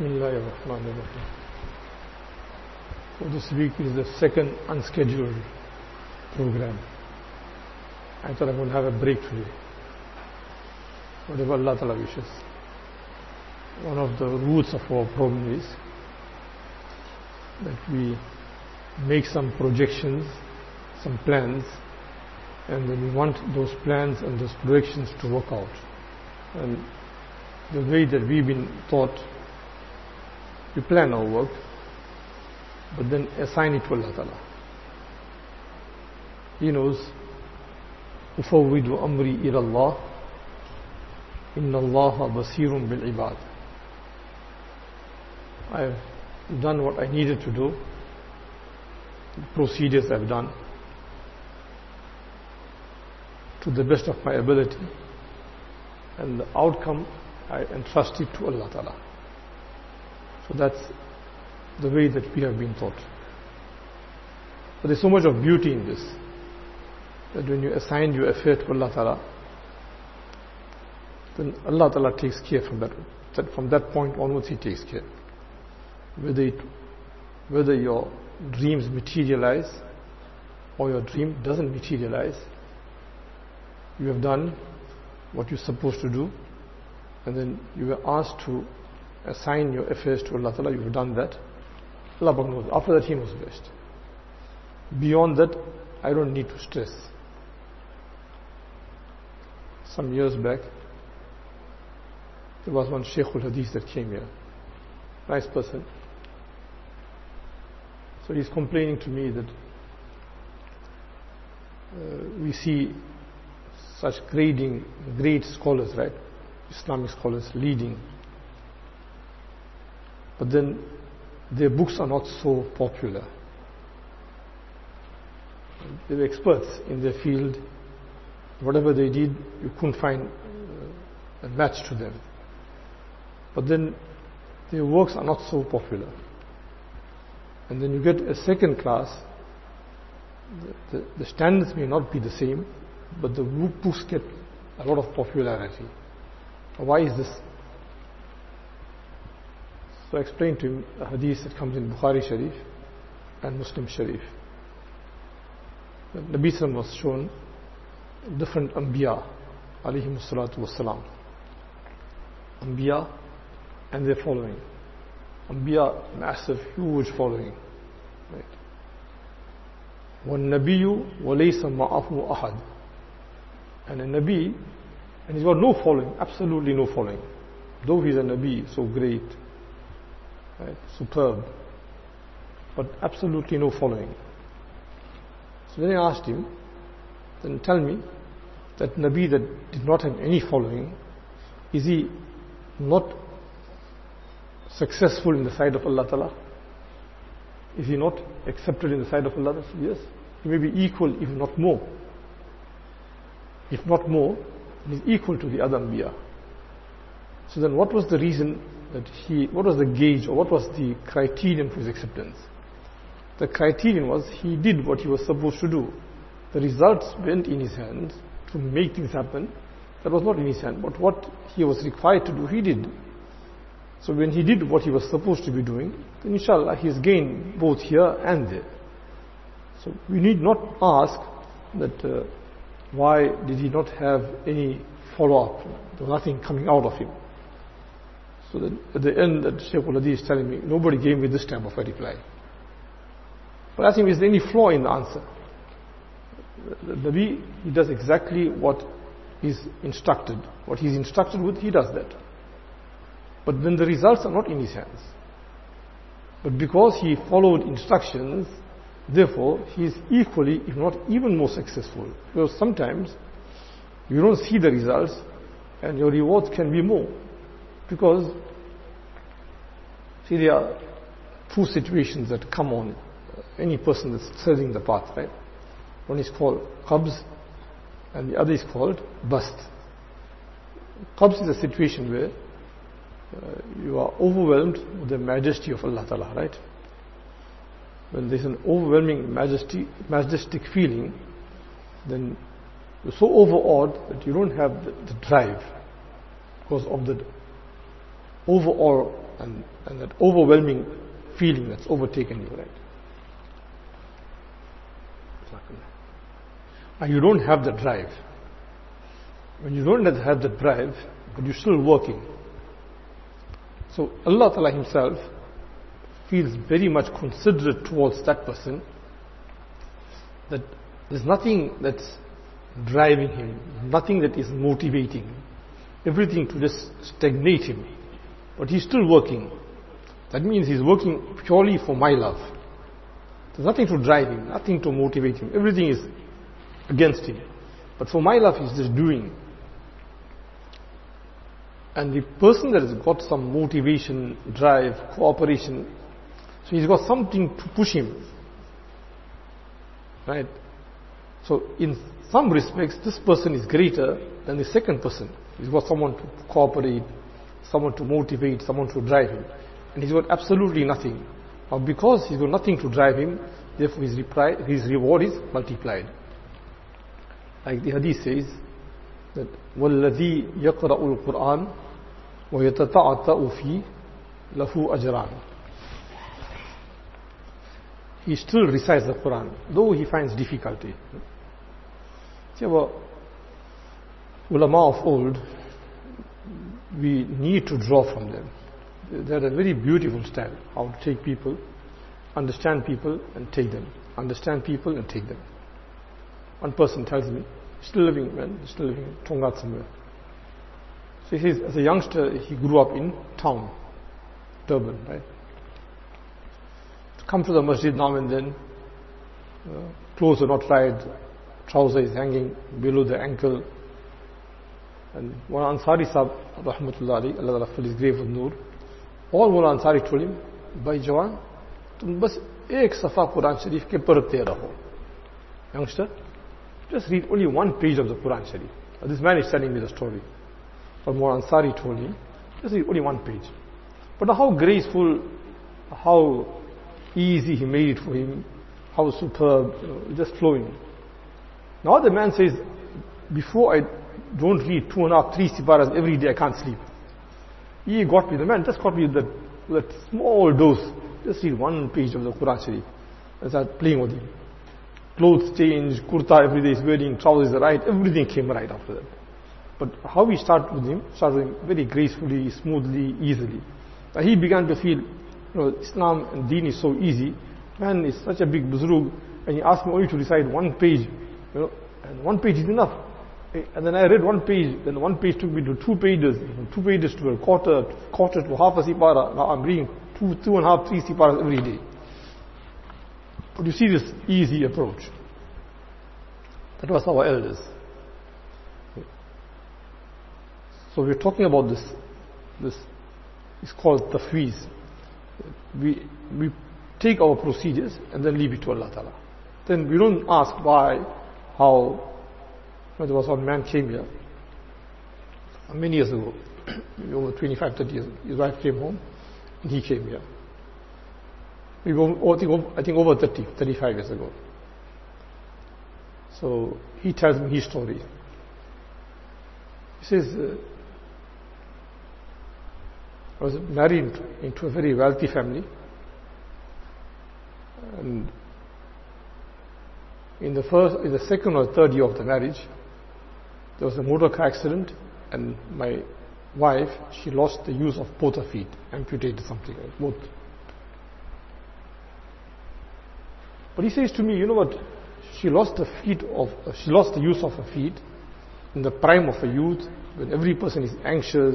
Bismillahirrahmanirrahim. So this week is the second unscheduled program. I thought I would have a break today. Whatever Allah Ta'ala wishes. One of the roots of our program is that we make some projections, some plans, and then we want those plans and those projections to work out. And the way that we've been taught, we plan our work, but then assign it to Allah Ta'ala. He knows, أُفَوِّدُ أَمْرِي إِلَى اللَّهِ إِنَّ اللَّهَ بَصِيرٌ بِالْعِبَادِ. I've done what I needed to do, the procedures I've done, to the best of my ability, and the outcome I entrust it to Allah Ta'ala. So that's the way that we have been taught. But there's so much of beauty in this, that when you assign your affair to Allah Ta'ala, then Allah Ta'ala takes care from that. From that point onwards, He takes care. Whether your dreams materialize or your dream doesn't materialize, you have done what you're supposed to do, and then you were asked to assign your affairs to Allah Ta'ala. You've done that. Allah knows. After that, He knows best. Beyond that, I don't need to stress. Some years back, there was one Shaykhul Hadith that came here. Nice person. So he's complaining to me that we see such great scholars, right? Islamic scholars leading. But then their books are not so popular. They were experts in their field. Whatever they did, you couldn't find a match to them. But then their works are not so popular. And then you get a second class. The standards may not be the same, but the books get a lot of popularity. Why is this? So I explained to him a hadith that comes in Bukhari Sharif and Muslim Sharif. Nabi Sallam was shown different Anbiya, alayhim salatu wassalam. Anbiya and their following. Anbiya, massive, huge following. Right. وَالنَّبِيُّ وَلَيْسَ مَعَهُ أَحَدٌ. And a Nabi, and he's got no following, absolutely no following. Though he's a Nabi, so great, right, superb, but absolutely no following. So then I asked him, then tell me, that Nabi that did not have any following, is he not successful in the sight of Allah Ta'ala? Is he not accepted in the sight of Allah? Yes, he may be equal, if not more. If not more, he is equal to the other Anbiya. So then what was the reason that what was the gauge, or what was the criterion for his acceptance? The criterion was he did what he was supposed to do. The results went in his hands to make things happen. That was not in his hand, but what he was required to do, he did. So when he did what he was supposed to be doing, then inshallah he has gained both here and there. So we need not ask that why did he not have any follow-up? There was nothing coming out of him. So then at the end, that Shaykhul Hadith is telling me, nobody gave me this type of a reply. But I think is there any flaw in the answer? The Nabi, he does exactly what is instructed. What he's instructed with, he does that. But when the results are not in his hands, but because he followed instructions, therefore he is equally, if not even more successful. Because sometimes you don't see the results and your rewards can be more. Because, see, there are two situations that come on any person that's treading the path, right? One is called qabz and the other is called bast. Qabz is a situation where you are overwhelmed with the majesty of Allah Ta'ala, right? When there's an overwhelming majestic feeling, then you're so overawed that you don't have the drive because of the overall and that overwhelming feeling that's overtaken you, right? And you don't have the drive. When you don't have the drive, but you're still working. So Allah Ta'ala Himself feels very much considerate towards that person, that there's nothing that's driving him, nothing that is motivating him, everything to just stagnate him. But he's still working. That means he's working purely for my love. There's nothing to drive him, nothing to motivate him. Everything is against him. But for my love, he's just doing. And the person that has got some motivation, drive, cooperation, so he's got something to push him. Right? So in some respects, this person is greater than the second person. He's got someone to cooperate, someone to motivate, someone to drive him. And he's got absolutely nothing. But because he's got nothing to drive him, therefore his reward is multiplied. Like the hadith says, that وَالَّذِي يَقْرَأُ الْقُرْآنِ وَيَتَتَعَتَأُ فِي لَهُ أَجْرًا. He still recites the Quran, though he finds difficulty. See, our ulama of old, we need to draw from them. They had a very beautiful style, how to take people, understand people and take them. Understand people and take them. One person tells me, still living, man, still living in Tonga somewhere. So he says, as a youngster, he grew up in town, Durban, right? To come to the masjid now and then, clothes are not right, trouser is hanging below the ankle. And one Ansari Sahib, rahmatullah alayhi, Allah fill his grave with Noor, all Mullah Ansari told him, Bhai Jawan, tum bas ek safa Quran Sharif ke padhte raho. Youngster, just read only one page of the Quran Sharif. This man is telling me the story. But Mullah Ansari told him, just read only one page. But how graceful, how easy he made it for him, how superb, just flowing. Now the man says, before I don't read 2.5, 3 siparas every day, I can't sleep. He got me, the man just got me with that small dose. Just read one page of the Quran Sharif. I started playing with him. Clothes changed, kurta every day is wearing, trousers are right, everything came right after that. But how we started with him very gracefully, smoothly, easily. He began to feel, Islam and Deen is so easy. Man is such a big buzrug, and he asked me only to recite one page, and one page is enough. And then I read one page, then one page took me to 2 pages, from 2 pages to a quarter to half a sipara. Now I'm reading 2.5, 3 siparas every day. But you see this easy approach. That was our elders. So we're talking about this is called tafweez. We take our procedures and then leave it to Allah Ta'ala. Then we don't ask why, how. There was one man came here many years ago, over 25, 30 years. His wife came home and he came here. I think over 30, 35 years ago. So he tells me his story. He says, I was married into a very wealthy family, and in the second or third year of the marriage, there was a motor car accident, and my wife, she lost the use of both her feet, amputated something like both. But he says to me, you know what? She lost the use of her feet in the prime of her youth, when every person is anxious.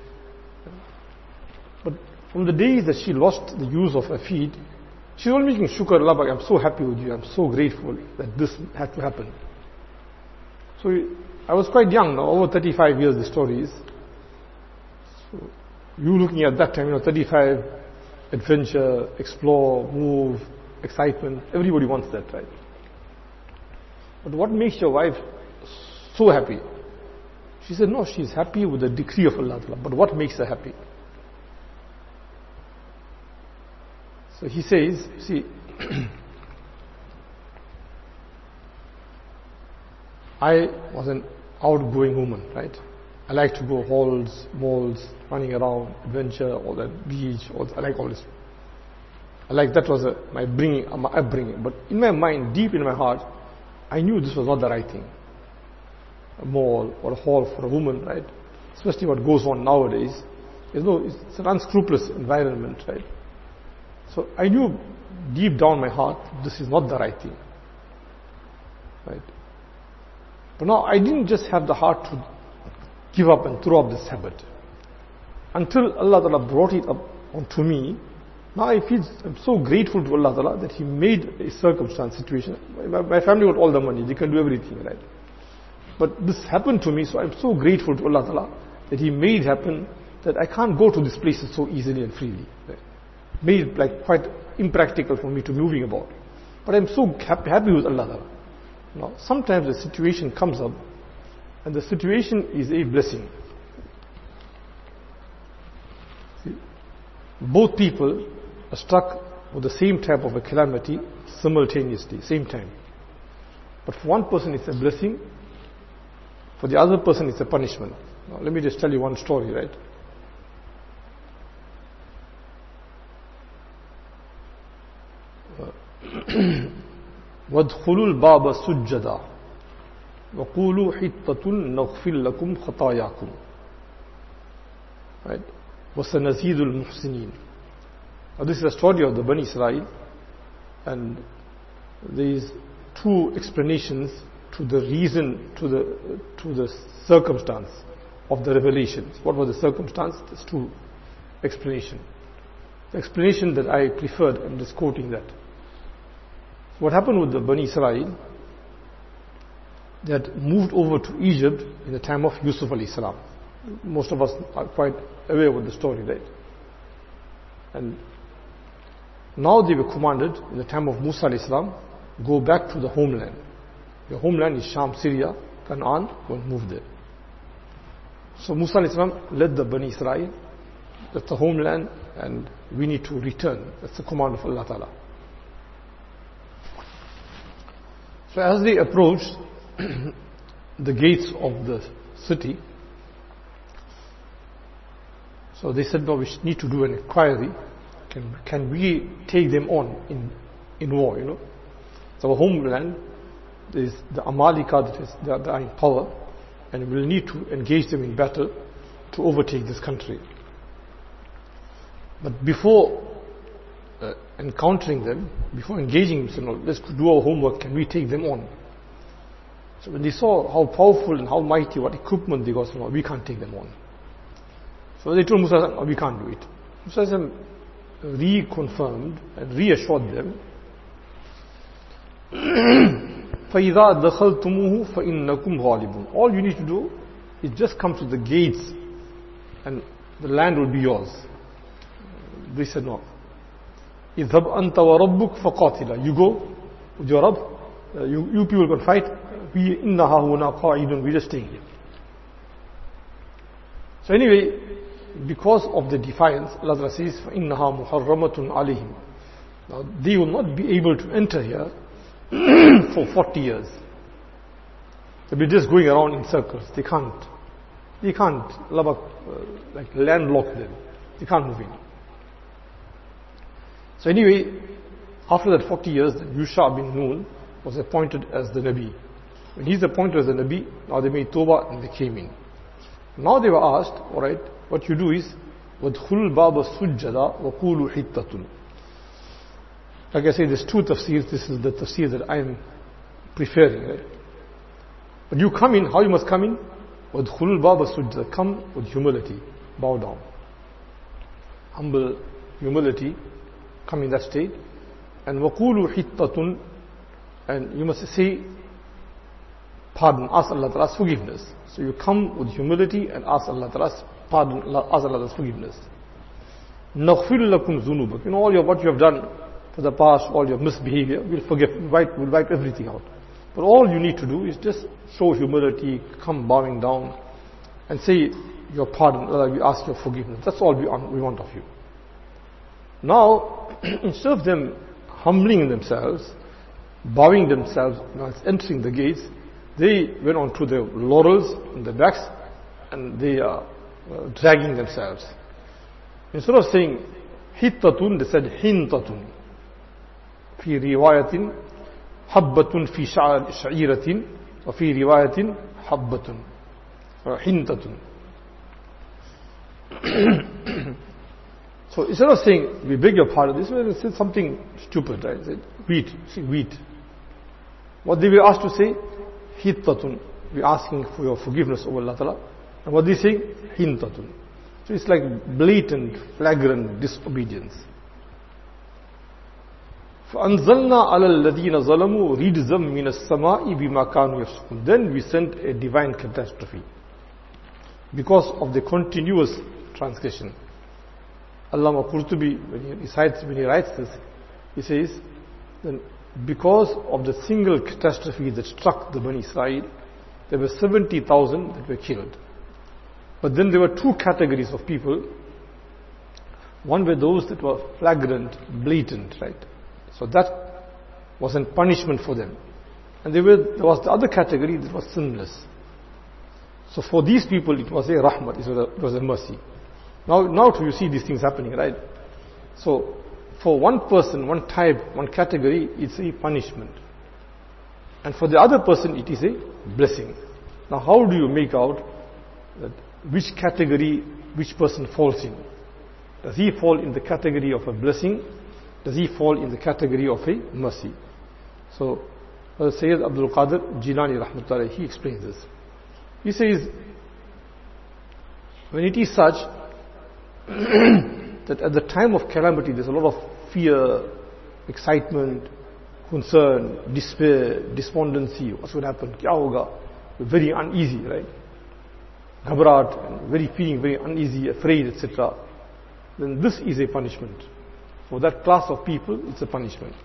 But from the days that she lost the use of her feet, she's only making shukr, Allah, I'm so happy with you, I'm so grateful that this had to happen. So I was quite young now, over 35 years the story is. So you looking at that time, 35, adventure, explore, move, excitement, everybody wants that, right? But what makes your wife so happy? She said, no, she's happy with the decree of Allah, but what makes her happy? So he says, see, I was an outgoing woman, right? I like to go halls, malls, running around, adventure, all that beach, I like all this. That was my upbringing. But in my mind, deep in my heart, I knew this was not the right thing. A mall or a hall for a woman, right? Especially what goes on nowadays. It's an unscrupulous environment, right? So I knew deep down my heart, this is not the right thing. Right? But now I didn't just have the heart to give up and throw up this habit. Until Allah Ta'ala brought it up onto me, now I'm so grateful to Allah Ta'ala that He made a situation. My family got all the money, they can do everything, right? But this happened to me, so I'm so grateful to Allah Ta'ala that He made happen that I can't go to these places so easily and freely. Right? Made quite impractical for me to moving about. But I'm so happy with Allah Ta'ala. Now, sometimes a situation comes up, and the situation is a blessing. See, both people are struck with the same type of a calamity simultaneously, same time. But for one person it's a blessing, for the other person it's a punishment. Now, let me just tell you one story, right? وَادْخُلُوا الْبَابَ سُجَّدًا وَقُولُوا حِطَّةٌ نَغْفِرْ لَكُمْ خَطَايَاكُمْ. Right? وَسَنَزِيدُ الْمُحْسِنِينَ. Now this is a story of the Bani Israel, and there is two explanations to the reason, to the circumstance of the revelations. What was the circumstance? There's two explanations. The explanation that I preferred, I'm just quoting that. What happened with the Bani Israel that moved over to Egypt in the time of Yusuf alayhi salam. Most of us are quite aware with the story, right? And now they were commanded in the time of Musa alayhi salam, go back to the homeland. Your homeland is Sham, Syria, Canaan, won't move there. So Musa alayhi salam led the Bani Israel, that's the homeland, and we need to return. That's the command of Allah Ta'ala. So as they approached the gates of the city, so they said, no, we need to do an inquiry. Can we take them on in war, you know? So our homeland is the Amalika, they are in power, and we'll need to engage them in battle to overtake this country. But before encountering them, before engaging them, so no, let's do our homework, can we take them on? So when they saw how powerful and how mighty, what equipment they got, so no, we can't take them on. So they told Musa, no, we can't do it. Musa reconfirmed and reassured them, فَإِذَا دَخَلْتُمُوهُ فَإِنَّكُمْ غَالِبُونَ. All you need to do is just come to the gates and the land will be yours. They said, no. اذهب أنت وربك فقاتلا. You go with your Rabb, you people can fight. We إنها هنا قاعدون. We just stay here. So anyway, because of the defiance, Allah says, فإنها محرمة عليهم. Now they will not be able to enter here for 40 years. They'll be just going around in circles. They can't. Allah landlock them. They can't move in. So anyway, after that 40 years, Yusha bin Nun was appointed as the Nabi. When he's appointed as the Nabi, now they made Tawbah and they came in. Now they were asked, alright, what you do is, وَادْخُلُوا الْبَابَ سُجَّدًا وَقُولُوا حِطَّةٌ. Like I say, there's two tafsirs. This is the tafsir that I am preferring, right? But you come in, how you must come in? وَادْخُلُوا الْبَابَ سُجَّدًا. Come with humility, bow down. Humble humility, come in that state. And وَقُولُوا حِطَّةٌ. And you must say, pardon, ask Allah Ta'ala's forgiveness. So you come with humility and ask Allah Ta'ala's pardon, ask Allah Ta'ala's forgiveness. نَغْفِرْ لَكُمْ ذُنُوبَكُمْ. You know, all what you have done for the past, all your misbehavior, we'll forgive, we'll wipe everything out. But all you need to do is just show humility, come bowing down, and say your pardon, Allah, we ask your forgiveness. That's all we want of you. Now, instead of them humbling themselves, bowing themselves, entering the gates, they went on to their laurels and their backs and they are dragging themselves. Instead of saying hittatun, they said hintatun. في رواية حبة في شعيرة وفي رواية حبة حنطة. So instead of saying, we beg your pardon, this was said something stupid, right? Said, wheat, see wheat. What they were asked to say? Hittatun. We're asking for your forgiveness, O Allah Ta'ala. And what they say? Hintatun. So it's like blatant, flagrant disobedience. فَأَنزَلْنَا عَلَى الَّذِينَ ظَلَمُوا رِجْزًا مِنَ السَّمَاءِ بِمَا كَانُوا يَفْسُقُونَ. Then we sent a divine catastrophe because of the continuous transgression. Allama Qurtubi, when he writes this, he says, then because of the single catastrophe that struck the Bani Israel, there were 70,000 that were killed. But then there were two categories of people. One were those that were flagrant, blatant, right? So that was a punishment for them. And there was the other category that was sinless. So for these people it was a rahmat, it was a mercy. Now you see these things happening, right? So for one person, one type, one category, it's a punishment. And for the other person it is a blessing. Now how do you make out that which category which person falls in? Does he fall in the category of a blessing? Does he fall in the category of a mercy? So Sayyid Abdul Qadir Jilani Rahmatullah, he explains this. He says, when it is such that at the time of calamity there's a lot of fear, excitement, concern, despair, despondency, what's going to happen, kya hoga, very uneasy, right? Ghabrat, and feeling very uneasy, afraid, etc. Then this is a punishment. For that class of people, it's a punishment.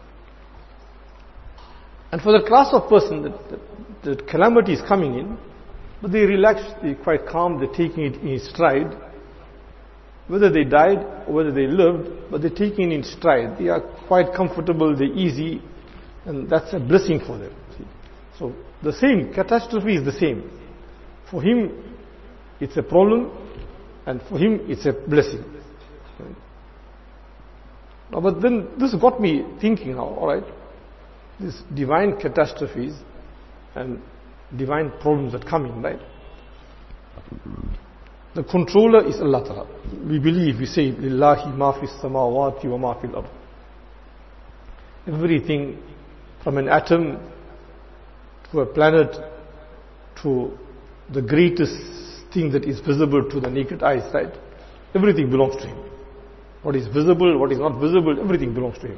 And for the class of person that calamity is coming in, but they relax, they're quite calm, they're taking it in stride. Whether they died or whether they lived, but they're taking it in stride. They are quite comfortable, they're easy, and that's a blessing for them. See? So the same catastrophe is the same. For him, it's a problem, and for him, it's a blessing. Now, but then this got me thinking now, alright, these divine catastrophes and divine problems that come in, right? The controller is Allah Ta'ala. We believe, we say, Lillahi ma fi samawati wa ma fil ard. Everything from an atom to a planet to the greatest thing that is visible to the naked eyes, right? Everything belongs to Him. What is visible, what is not visible, everything belongs to Him.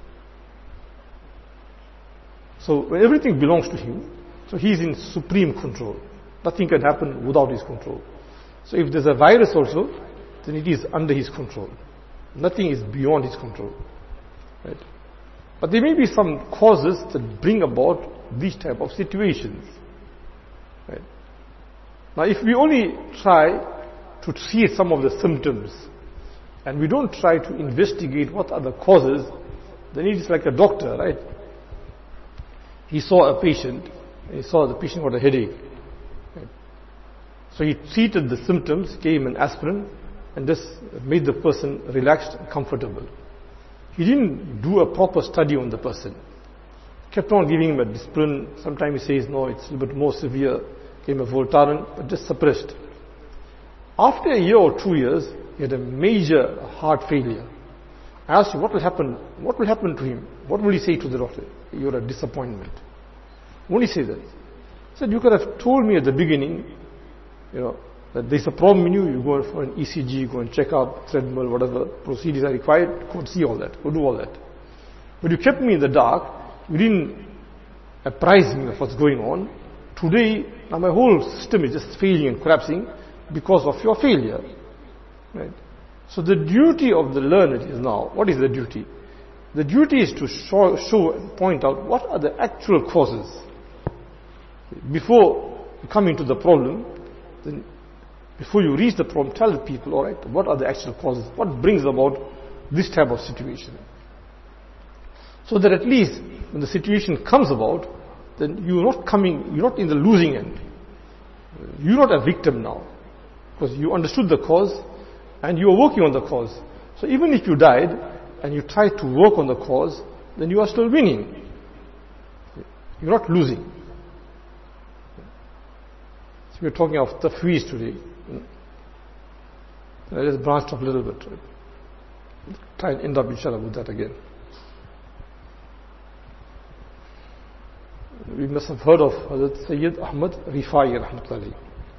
So when everything belongs to Him, so He is in supreme control. Nothing can happen without His control. So if there's a virus also, then it is under His control. Nothing is beyond His control. Right? But there may be some causes that bring about these type of situations. Right? Now if we only try to see some of the symptoms, and we don't try to investigate what are the causes, then it is like a doctor, right? He saw a patient, and he saw the patient got a headache. Right? So he treated the symptoms, gave him an aspirin, and this made the person relaxed and comfortable. He didn't do a proper study on the person. Kept on giving him a discipline. Sometimes he says, no, it's a little bit more severe. Gave him a Voltaren, but just suppressed. After a year or 2 years, he had a major heart failure. I asked him, what will happen? What will happen to him? What will he say to the doctor? You're a disappointment. Won't he say that? He said, you could have told me at the beginning, that there's a problem in you, you go for an ECG, go and check up, treadmill, whatever procedures are required, go and see all that, go do all that. But you kept me in the dark, you didn't apprise me of what's going on. Today, now my whole system is just failing and collapsing because of your failure. Right? So the duty of the learned is now, what is the duty? The duty is to show and point out what are the actual causes. Before you come into the problem, then before you reach the problem, tell the people, alright, what are the actual causes? What brings about this type of situation? So that at least when the situation comes about, then you're not in the losing end. You're not a victim now. Because you understood the cause and you were working on the cause. So even if you died and you tried to work on the cause, then you are still winning. You're not losing. So we're talking of tafweez today. I just branched off a little bit. Try and end up inshallah with that again. We must have heard of Hazrat Sayyid Ahmad Rifai rahmatullahi.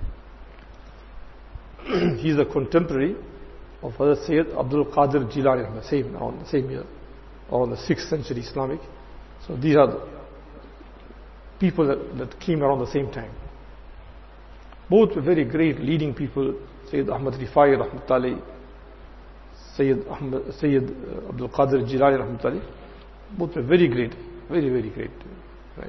He's a contemporary of Hazrat Sayyid Abdul Qadir Jilani, same year, or in the 6th century Islamic. So these are the people that came around the same time. Both were very great leading people. Sayyid Ahmad Rifai rahmatullahi, Sayyid Abdul Qadir Jilani rahmatullahi. Both were very great, very, very great. Right?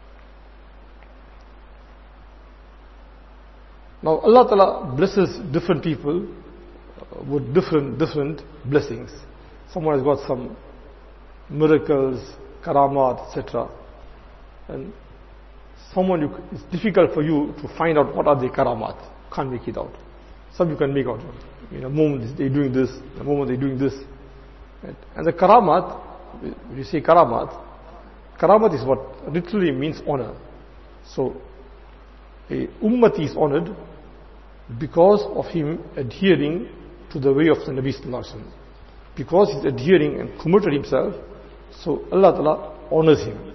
Now Allah Ta'ala blesses different people with different blessings. Someone has got some miracles, karamat, etc. And it's difficult for you to find out what are the karamat. Can't make it out. Some you can make out. In a moment they're doing this, in a moment they're doing this. Right? And the karamat, when you say karamat is what literally means honor. So a ummati is honored because of him adhering to the way of the Nabi Sallallahu Alaihi Wasallam. Because he's adhering and committed himself, so Allah Ta'ala honors him.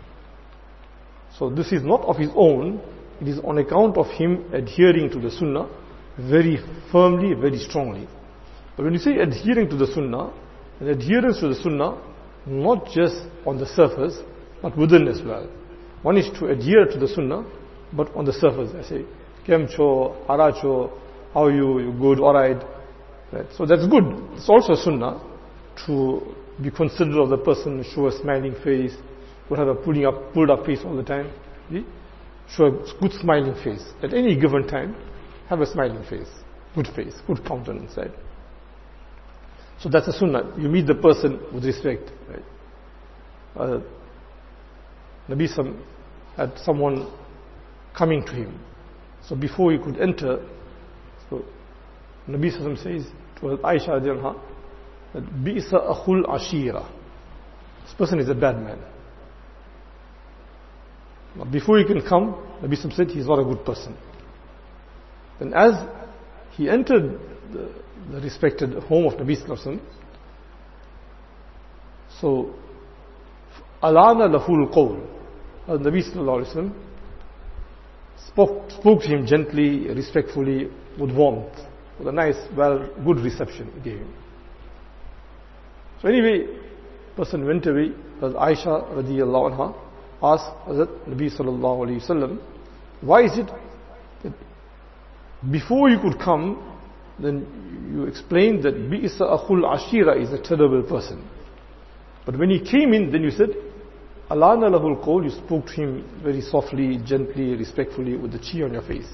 So this is not of his own, it is on account of him adhering to the Sunnah very firmly, very strongly. But when you say adhering to the Sunnah, and adherence to the Sunnah, not just on the surface, but within as well. One is to adhere to the Sunnah, but on the surface. I say, Kemcho, Haracho, how are you? You good? Alright. Right? So that's good. It's also Sunnah to be considerate of the person, show a smiling face, would have a pulled up face all the time. See? Show a good smiling face. At any given time, have a smiling face, good countenance. Right? So that's a Sunnah. You meet the person with respect. Right? Nabi Sam had someone coming to him. So before he could enter, so Nabi Sam says to Aisha radiallahu that Bi'sa akhul ashira. This person is a bad man. Now before he can come, Nabi Sam said he is not a good person. Then as he entered the respected home of Nabi Sallallahu Alaihi Wasallam, so alana lahul qawl. Nabi Sallallahu Alaihi Wasallam spoke to him gently, respectfully, with warmth, with a nice, good reception he gave him. So anyway, person went away. As Aisha radiallahu anha asked Hazrat Nabi Sallallahu Alaihi Wasallam, why is it that before you could come, then you explained that Bi'sa akhul ashira is a terrible person. But when he came in, then you said, Alana lahul qawl, you spoke to him very softly, gently, respectfully, with the cheer on your face.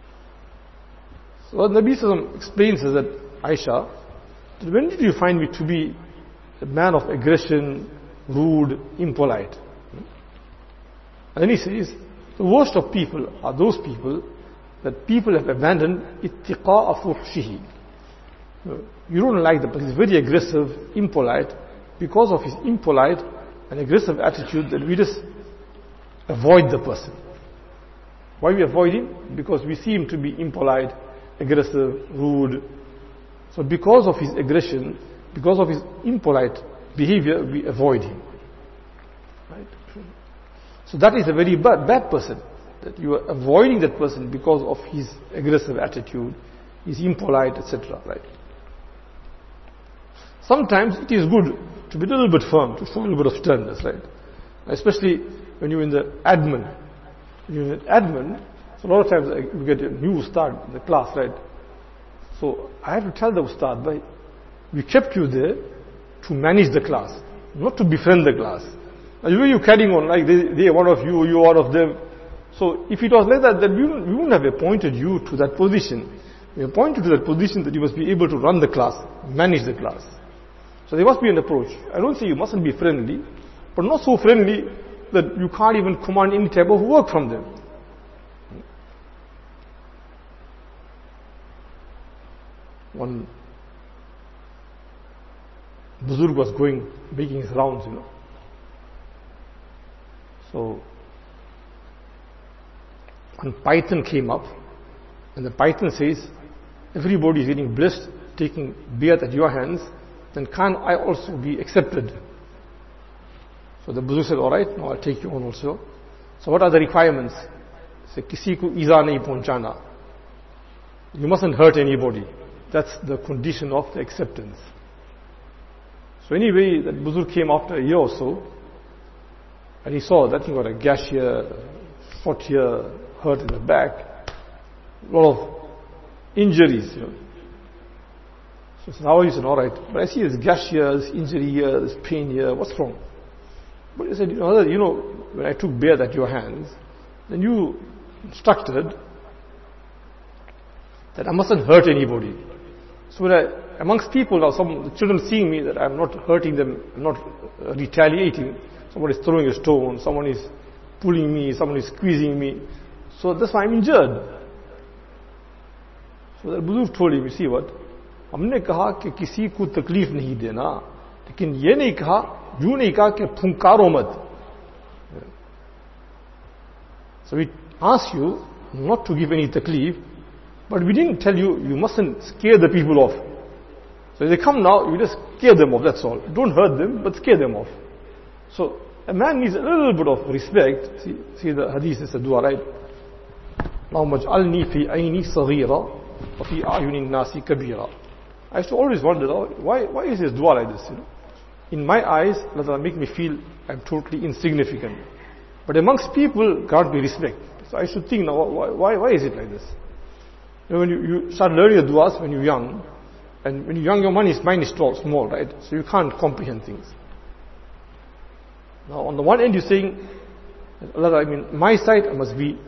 So what Nabi Sallam explains is that, Aisha, that when did you find me to be a man of aggression, rude, impolite? And then he says, the worst of people are those people that people have abandoned ittiqa'a fuhshihi. You don't like the person, he's very aggressive, impolite. Because of his impolite and aggressive attitude, that we just avoid the person. Why we avoid him? Because we see him to be impolite, aggressive, rude. So because of his aggression, because of his impolite behavior, we avoid him. Right? So that is a very bad person. That you are avoiding that person because of his aggressive attitude, his impolite, etc. Right? Sometimes it is good to be a little bit firm, to show a little bit of sternness, right? Especially when you're in the admin. When you're in the admin, so a lot of times you get a new ustad in the class, right? So I have to tell the ustad, but we kept you there to manage the class, not to befriend the class. Now the way you're carrying on, like they are one of you, you're one of them. So if it was like that, then we wouldn't have appointed you to that position. We appointed you to that position that you must be able to run the class, manage the class. So there must be an approach. I don't say you mustn't be friendly, but not so friendly that you can't even command any type of work from them. one Buzurg was making his rounds, So, one python came up, and the python says, everybody is getting blessed, taking bayat at your hands, then can't I also be accepted? So the Buzurg said, alright, now I'll take you on also. So what are the requirements? Say, kisi ko iza nahi pahunchana. You mustn't hurt anybody. That's the condition of the acceptance. So anyway, that Buzurg came after a year or so, and he saw that he got a gash here, foot here, hurt in the back, a lot of injuries. So he said, how are you? He said, alright, but I see this gash here, this injury here, this pain here, what's wrong? But he said, when I took bayat at your hands, then you instructed that I mustn't hurt anybody. So amongst people now, some children seeing me that I'm not hurting them, I'm not retaliating. Someone is throwing a stone, someone is pulling me, someone is squeezing me. So that's why I'm injured. So the Buzurg told him, you see what? हमने कहा कि किसी को तकलीफ नहीं देना, लेकिन ये नहीं कहा, यूं नहीं कहा कि फुंकारो मत. So we asked you not to give any taklif, but we didn't tell you, you mustn't scare the people off. So if they come now, you just scare them off, that's all. Don't hurt them, but scare them off. So a man needs a little bit of respect. See the hadith is a dua, right? اللهم اجعلني في عيني صغيرة وفي أعين الناس كبيرة. I used to always wonder, why is this dua like this? In my eyes, Allah make me feel I'm totally insignificant. But amongst people, grant me respect. So I should think now, why is it like this? When you start learning the duas when you're young, and when you're young, your mind is small, right? So you can't comprehend things. Now, on the one end, you're saying, Allah, my side, I must be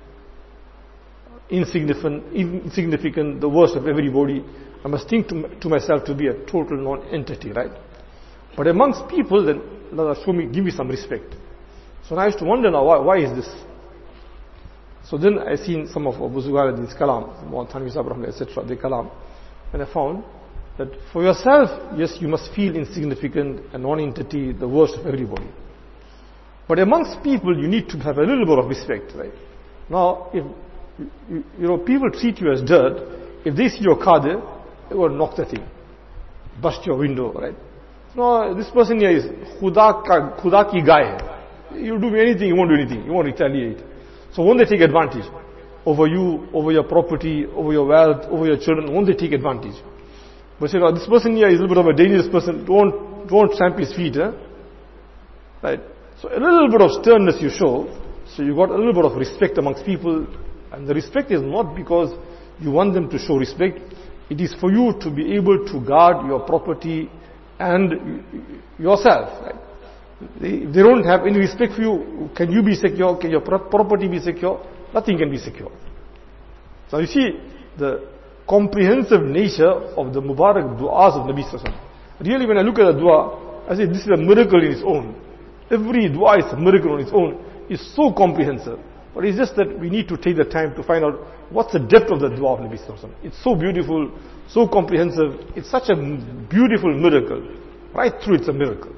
insignificant, the worst of everybody. I must think to myself to be a total non-entity, right? But amongst people, then Allah give me some respect. So now I used to wonder now, why is this? So then I seen some of Abu Zuhairuddin's kalam, Tanvi Sahib Rahman, etc., the kalam, and I found that for yourself, yes, you must feel insignificant, a non-entity, the worst of everybody. But amongst people, you need to have a little bit of respect, right? Now, if people treat you as dirt, if they see your car there, they will knock the thing, bust your window, right? No, this person here is Khuda ki gai hai. You do anything, you won't do anything, you won't retaliate. So won't they take advantage over you, over your property, over your wealth, over your children? Won't they take advantage? But say, this person here is a little bit of a dangerous person. Don't stamp his feet, right? So a little bit of sternness you show. So you got a little bit of respect amongst people, and the respect is not because you want them to show respect. It is for you to be able to guard your property and yourself, right? If they don't have any respect for you, can you be secure? Can your property be secure? Nothing can be secure. So you see the comprehensive nature of the Mubarak du'as of Nabi Sallallahu Alaihi Wasallam. Really, when I look at the dua, I say this is a miracle in its own. Every dua is a miracle on its own. It's so comprehensive. But it's just that we need to take the time to find out what's the depth of the dua of Nabi Sallallahu Alaihi Wasallam. It's so beautiful, so comprehensive. It's such a beautiful miracle. Right through, it's a miracle.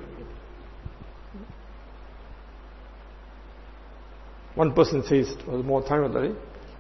One person says, it was more time already,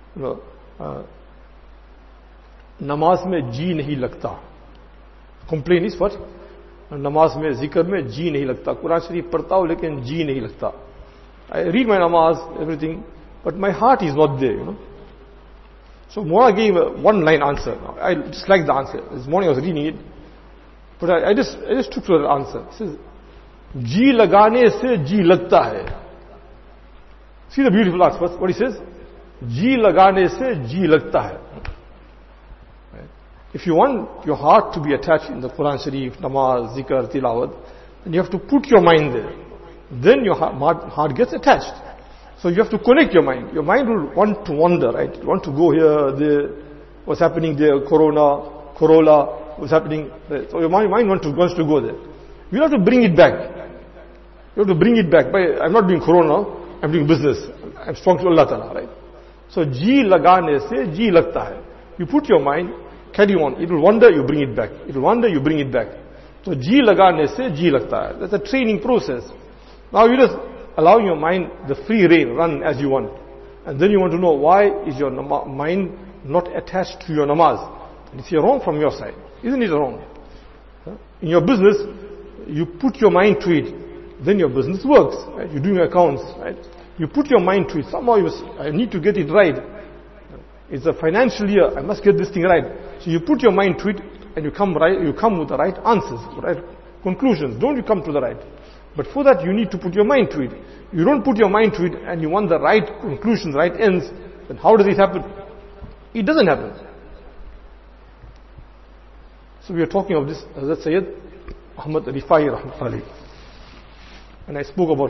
namaz mein ji nahi lagta. Complaint is what? Namaz mein, zikr mein ji nahi lagta. Quran Sharif padhta hu, lekin ji nahi lagta. I read my namaz, everything, but my heart is not there, So Mola gave a one-line answer. I just like the answer. This morning I was reading it, but I just took to the answer. It says, ji lagane se ji lagta hai. See the beautiful answer. What he says? Ji lagane se ji lagta hai. Right? If you want your heart to be attached in the Quran Sharif, namaz, zikr, tilawat, then you have to put your mind there. Then your heart gets attached. So you have to connect your mind. Your mind will want to wander, right? You want to go here, there, what's happening there, Corolla, what's happening there. So your mind wants to go there. You have to bring it back. You have to bring it back. I'm not doing Corona, I'm doing business. I'm strong to Allah Ta'ala, right? So ji lagane se ji lagta hai. You put your mind carry on. It will wander, you bring it back. It will wander, you bring it back. So ji lagane se ji lagta hai. That's a training process. Now you just allow your mind the free rein, run as you want. And then you want to know why is your mind not attached to your namaz. It's wrong from your side. Isn't it wrong? In your business, you put your mind to it, then your business works. Right? You're doing accounts, right? You put your mind to it. Somehow I need to get it right. It's a financial year. I must get this thing right. So you put your mind to it, and you come with the right answers, right conclusions. Don't you come to the right? But for that, you need to put your mind to it. You don't put your mind to it, and you want the right conclusions, right ends. Then how does it happen? It doesn't happen. So we are talking of this Hazrat Sayyid Ahmad Rifai Rahmatullah. And I spoke about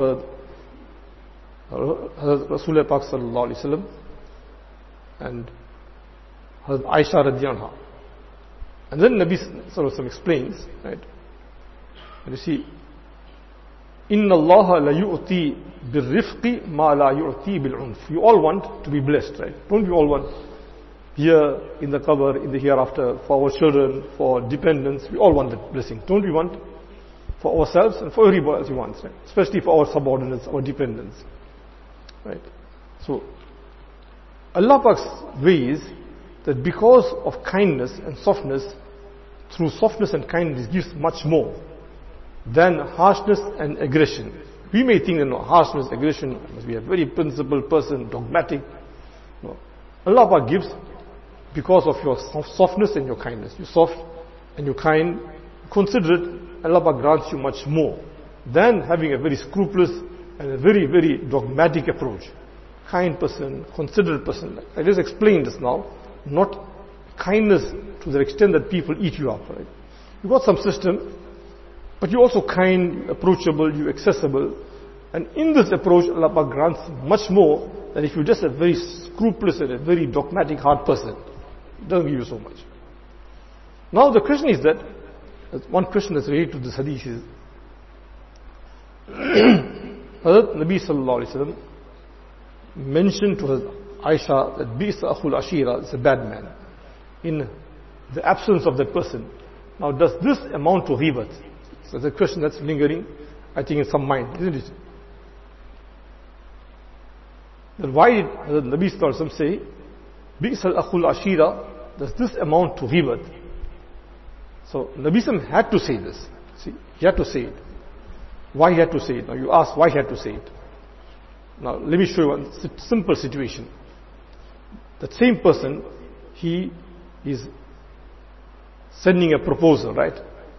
Hazrat Rasulullah Pak Sallallahu Alaihi Wasallam and Hazrat Aisha Radhiyallahu Anha. And then Nabi Sallallahu Alaihi Wasallam explains, right? And you see, Inna Allah la yu'ti bil rifqi ma la yu'ti bil unf. You all want to be blessed, right? Don't you all want here in the qabr, in the hereafter, for our children, for dependents? We all want that blessing. Don't we want? For ourselves and for everybody else we want, right? Especially for our subordinates, our dependents. Right? So, Allah Pak's way is that because of kindness and softness, through softness and kindness gives much more than harshness and aggression. We may think that harshness, aggression must be a very principled person, dogmatic. No. Allah Pak gives because of your softness and your kindness. You're soft and you're kind, considerate. Allah Pak grants you much more than having a very scrupulous and a very, very dogmatic approach. Kind person, considerate person. I just explained this now. Not kindness to the extent that people eat you up. Right? You've got some system, but you're also kind, approachable, you're accessible. And in this approach, Allah Pak grants much more than if you're just a very scrupulous and a very dogmatic, hard person. It doesn't give you so much. Now the question is that, one question that's related to this hadith is, Hazrat Nabi Sallallahu Alaihi Wasallam mentioned to Hazrat Aisha that Bisa Akhul Ashira is a bad man in the absence of that person. Now does this amount to ghibat? So the question that's lingering, I think, in some mind, isn't it? Then why did Hazrat Nabi Sallallahu Alaihi Wasallam say, Bisa Akhul Ashira, does this amount to ghibat? So Nabi Sallallahu had to say this. See, he had to say it. Why he had to say it? Now you ask why he had to say it. Now let me show you one simple situation. That same person, he is sending a proposal, right?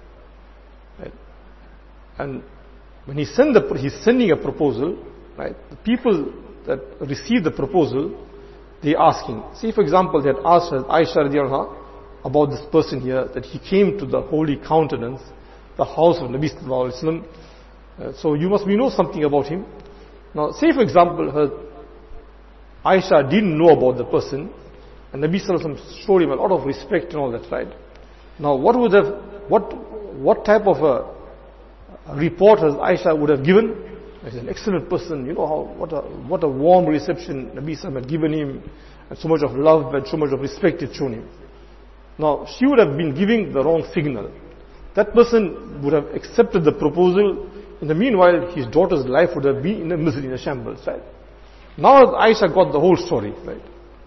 And when he's sending a proposal, right? The people that receive the proposal, they asking. See, for example, they had asked Aisha Radhiyallahu Anha about this person here, that he came to the holy countenance, the house of Nabi Sallallahu Alaihi Wasallam. So we know something about him. Now, say for example, Aisha didn't know about the person, and Nabi Sallallahu Alaihi Wasallam showed him a lot of respect and all that, right? Now, what type of a report has Aisha would have given? He's an excellent person. You know what a warm reception Nabi Sallallahu Alaihi Wasallam had given him, and so much of love and so much of respect had shown him. Now, she would have been giving the wrong signal. That person would have accepted the proposal. In the meanwhile, his daughter's life would have been in a misery, in a shambles, right? Now Aisha got the whole story, right?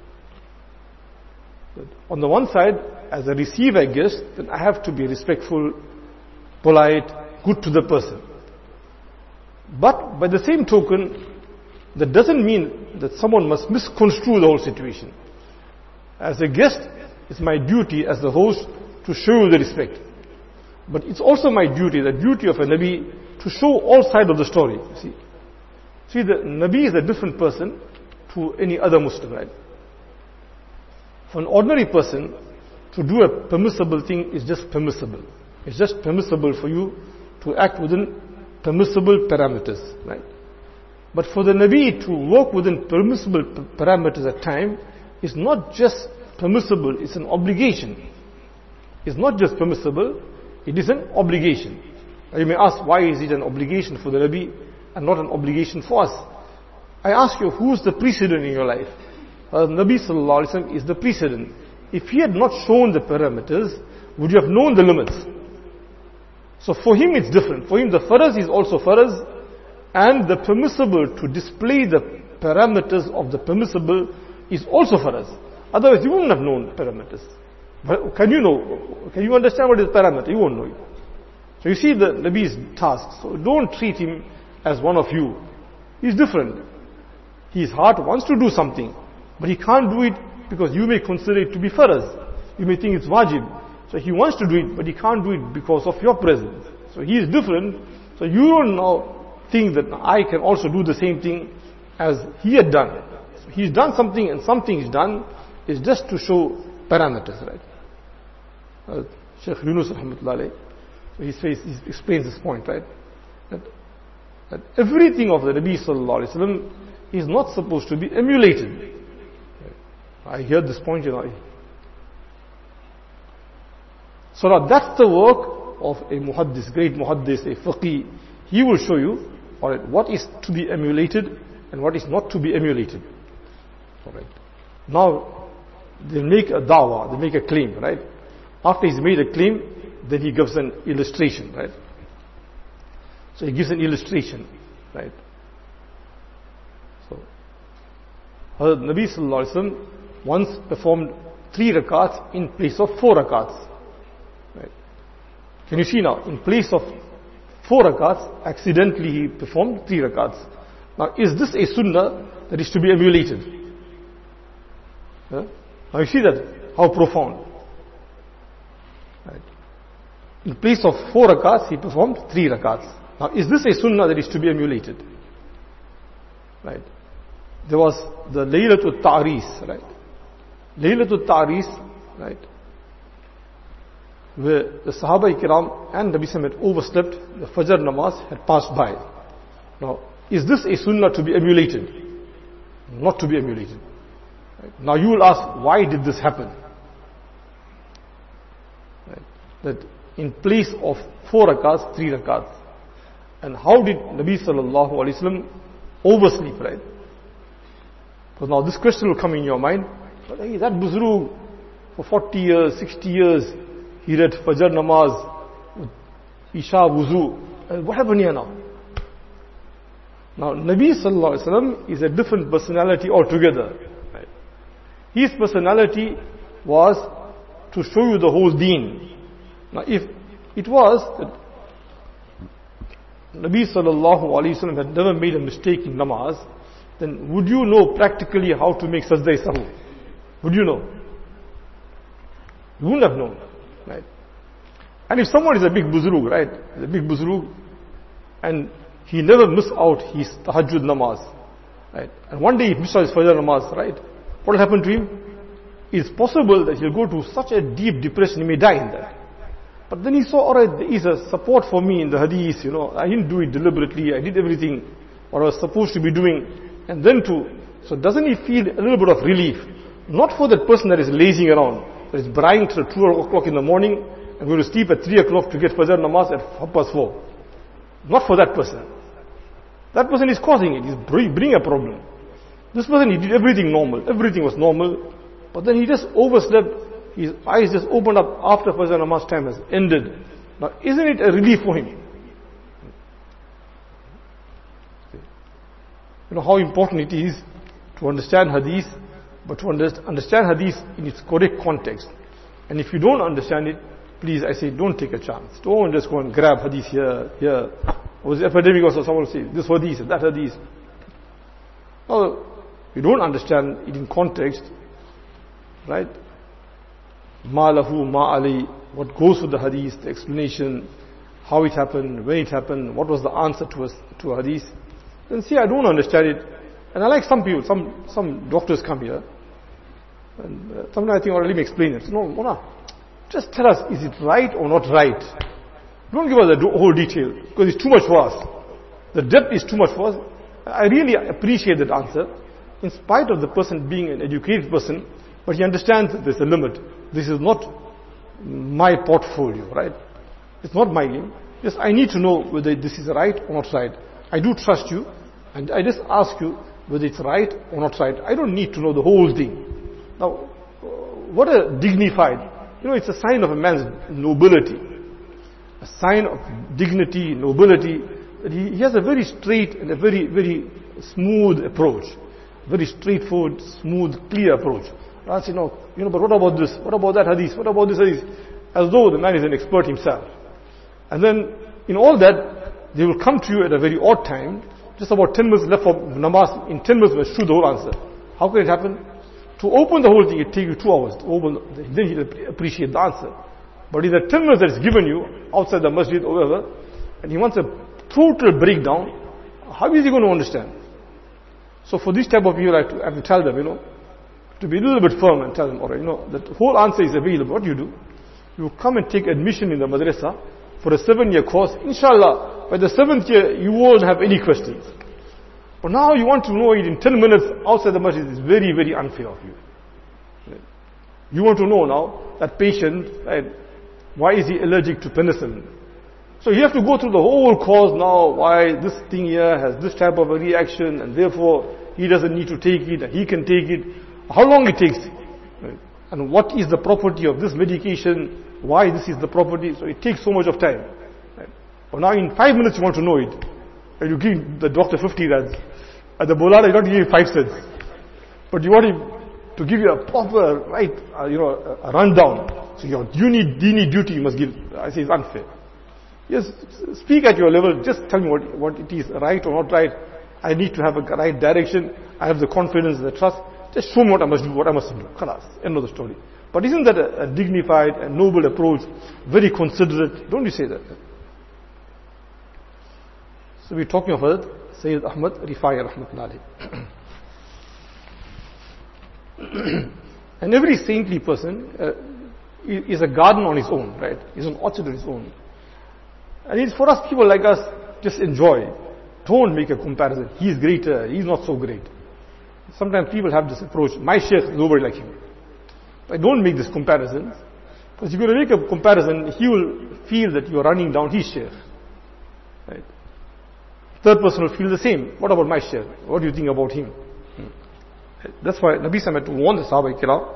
On the one side, as a receiver guest, then I have to be respectful, polite, good to the person. But by the same token, that doesn't mean that someone must misconstrue the whole situation. As a guest, it's my duty as the host to show you the respect. But it's also my duty, the duty of a Nabi, to show all sides of the story. See, the Nabi is a different person to any other Muslim, right? For an ordinary person, to do a permissible thing is just permissible. It's just permissible for you to act within permissible parameters, right? But for the Nabi to work within permissible parameters at time is not just permissible, it's an obligation. It's not just permissible, it is an obligation. You may ask, why is it an obligation for the Nabi and not an obligation for us? I ask you, who is the precedent in your life? Nabi Sallallahu Alaihi Wasallam is the precedent. if he had not shown the parameters, would you have known the limits? So for him it's different. For him the faraz is also faraz, and the permissible to display the parameters of the permissible is also faraz. Otherwise you wouldn't have known parameters. But can you know? Can you understand what is parameter? You won't know it. So you see the Nabi's task. So don't treat him as one of you. He's different. His heart wants to do something, but he can't do it because you may consider it to be faraz. You may think it's wajib. So he wants to do it, but he can't do it because of your presence. So he is different. So you don't now think that I can also do the same thing as he had done. So he's done something, and something he's done is just to show parameters, right? Shaykh Yunus rahmatullah alayh, so he explains this point, right? That everything of the Nabi sallallahu alaihi wasallam is not supposed to be emulated. I hear this point, So now that's the work of a muhaddis, great muhaddis, a faqih. He will show you, alright, what is to be emulated and what is not to be emulated. Alright. Now, they make a da'wah, they make a claim, right? After he's made a claim, then he gives an illustration, right? So he gives an illustration, right? So, Hazrat Nabi sallallahu alaihi wasallam once performed 3 rakats in place of 4 rakats. Right? Can you see now? In place of 4 rakats, accidentally he performed 3 rakats. Now, is this a sunnah that is to be emulated? Huh? Now you see that, how profound. Right. In place of 4 rakats, he performed 3 rakats. Now is this a sunnah that is to be emulated? Right. There was the Laylatul Ta'ris, right? Laylatul Ta'ris, right? Where the Sahaba Kiram and Nabi Sallallahu had overslept, the Fajr namaz had passed by. Now, is this a sunnah to be emulated? Not to be emulated. Right. Now you will ask, why did this happen? Right. That in place of 4 rakats, 3 rakats. And how did Nabi Sallallahu Alaihi Wasallam oversleep, right? Because now this question will come in your mind. But hey, that Buzrug, for 40 years, 60 years, he read Fajr namaz, Isha wuzu. And what happened here now? Now Nabi Sallallahu Alaihi Wasallam is a different personality altogether. Right? His personality was to show you the whole deen. Now if it was that Nabi Sallallahu Alaihi Wasallam had never made a mistake in namaz, then would you know practically how to make sajda sahwi? Would you know? You wouldn't have known, right? And if someone is a big buzrug, right? A big buzrug, and he never missed out his tahajjud namaz, right? And one day he missed out his fajr namaz, right? What will happen to him? It's possible that he'll go to such a deep depression, he may die in that. But then he saw, alright, there is a support for me in the hadith, I didn't do it deliberately, I did everything what I was supposed to be doing, and then so doesn't he feel a little bit of relief? Not for that person that is lazing around, that is bragging till 2 o'clock in the morning, and going to sleep at 3 o'clock to get Fajr namaz at 4:30. Not for that person. That person is causing it, he's bringing a problem. This person, he did everything normal, everything was normal, but then he just overslept. His eyes just opened up after Fajr namaz time has ended. Now, isn't it a relief for him? You know how important it is to understand hadith, but to understand hadith in its correct context. And if you don't understand it, please, I say, don't take a chance. Don't just go and grab hadith here. It was epidemic also, someone will say, this hadith, that hadith. No, you don't understand it in context, right? Ma lahu, ma ali, what goes with the hadith, the explanation, how it happened, when it happened, what was the answer to a hadith. Then see, I don't understand it. And I like some people, some doctors come here, and sometimes I think, let me explain it. No, Mona, just tell us, is it right or not right? Don't give us the whole detail, because it's too much for us. The depth is too much for us. I really appreciate that answer, in spite of the person being an educated person, but he understands that there's a limit. This is not my portfolio, right? It's not my game. Yes, I need to know whether this is right or not right. I do trust you, and I just ask you whether it's right or not right. I don't need to know the whole thing. Now, what a dignified, it's a sign of a man's nobility, a sign of dignity, nobility, that he has a very straight and a very, very smooth approach, very straightforward, smooth, clear approach. I say, but what about this? What about that hadith? What about this hadith? As though the man is an expert himself. And then, in all that, they will come to you at a very odd time, just about 10 minutes left for namaz. In 10 minutes, we'll shoot the whole answer. How can it happen? To open the whole thing, it take you 2 hours. To open, then he'll appreciate the answer. But in the 10 minutes that is given you, outside the masjid or whatever, and he wants a total breakdown, how is he going to understand? So for this type of people, I have to tell them, to be a little bit firm and tell them, alright, that whole answer is available. What do? You come and take admission in the madrasa for a 7-year course. Inshallah, by the 7th year, you won't have any questions. But now you want to know it in 10 minutes outside the masjid. It's very, very unfair of you. You want to know now that patient, right, why is he allergic to penicillin? So you have to go through the whole cause now, why this thing here has this type of a reaction, and therefore he doesn't need to take it, and he can take it. How long it takes, right? And what is the property of this medication, why this is the property. So it takes so much of time. Right? But now in 5 minutes you want to know it. And you give the doctor 50 rands. At the Bolada you don't give him 5 cents. But you want him to give you a proper, right, a rundown. So your dini duty you must give. I say it's unfair. Yes, speak at your level. Just tell me what it is, right or not right. I need to have a right direction. I have the confidence, the trust. Just show me what I must do, Khalas, end of the story. But isn't that a dignified and noble approach? Very considerate. Don't you say that? So we're talking of Sayyid Ahmad Rifai Rahmatullahi. And every saintly person is a garden on his own, right? Is an orchard on his own. And it's for us people like us, just enjoy. Don't make a comparison. He is greater, he is not so great. Sometimes people have this approach. My sheikh, nobody like him. But don't make this comparison. Because if you're going to make a comparison, he will feel that you're running down his sheikh. Right? Third person will feel the same. What about my sheikh? What do you think about him? That's why Nabi Sallallahu Alaihi Wasallam had to warn the Sahaba Kiram,